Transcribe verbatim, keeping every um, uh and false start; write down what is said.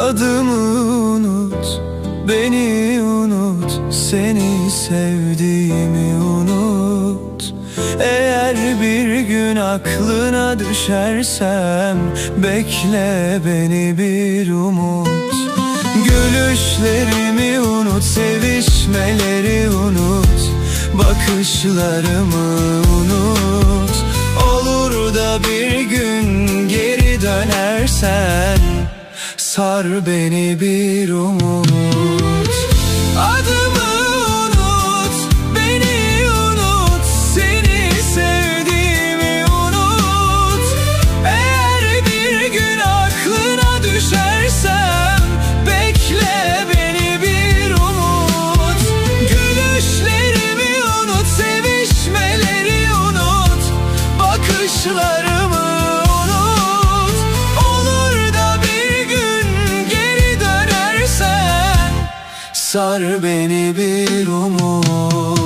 Adımı unut, beni unut, seni sevdiğimi unut. Eğer bir gün aklına düşersem, bekle beni bir umut. Gülüşlerimi unut, sevişmeleri unut, bakışlarımı unut. Olur da bir gün geri dönersen, sar beni bir umut. Adımı unut, beni unut, seni sevdiğimi unut. Eğer bir gün aklına düşersem, bekle beni bir umut. Gülüşlerimi unut, sevişmeleri unut, bakışlarımı unut. Olur da bir gün geri dönersen, sar beni bir umut.